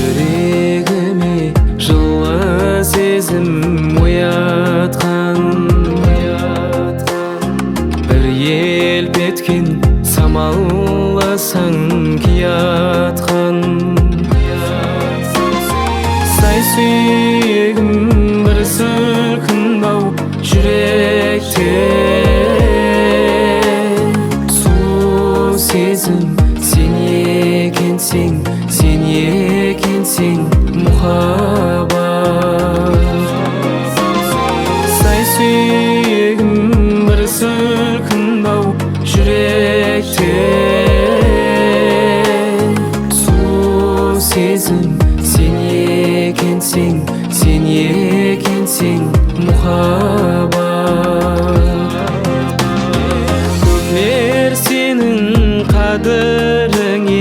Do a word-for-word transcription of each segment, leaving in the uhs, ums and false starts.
Жүрегіме жылы сезім оятқан, бір елп еткен самаласаң киятқан. Сай сүйегім бір сілкінбау жүректе, сұлу сезім сен екенсің, сен екенсің мұхаббат. Сай сүйегім бір сілкінбау жүректе, сұлу сезім сен екенсің, сен екенсің мұхаббат. Көпер сенің қадіріңе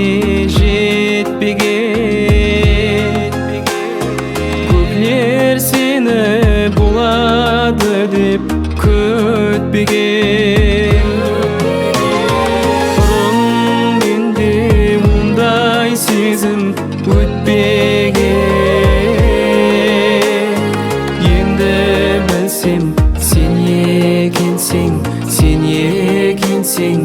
жетпеген, көпер сені болады деп күтпеген. Бұрын менде мұндай сезім өтпеген. Енді білсем сен екенсің, сен екенсің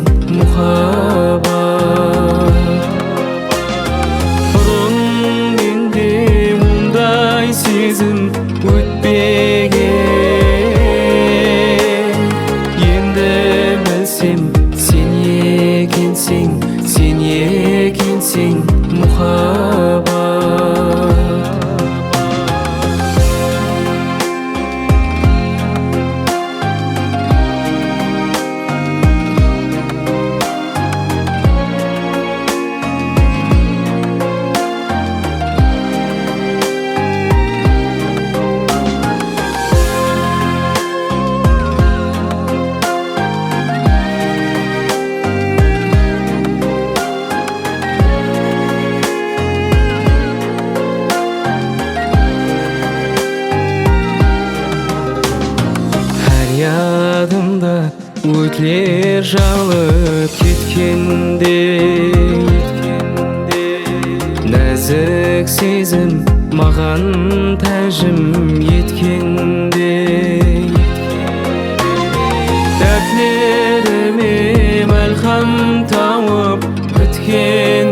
мұхаббат. Бұрын менде мұндай сезім өтпеген. Енді білсем сен екенсің, сен екенсің мұхаббат. Ядымда өтлер жалып кеткенде, нәзік сезім маған тәжім еткенде, дәртлеріме мәлхам тауып біткен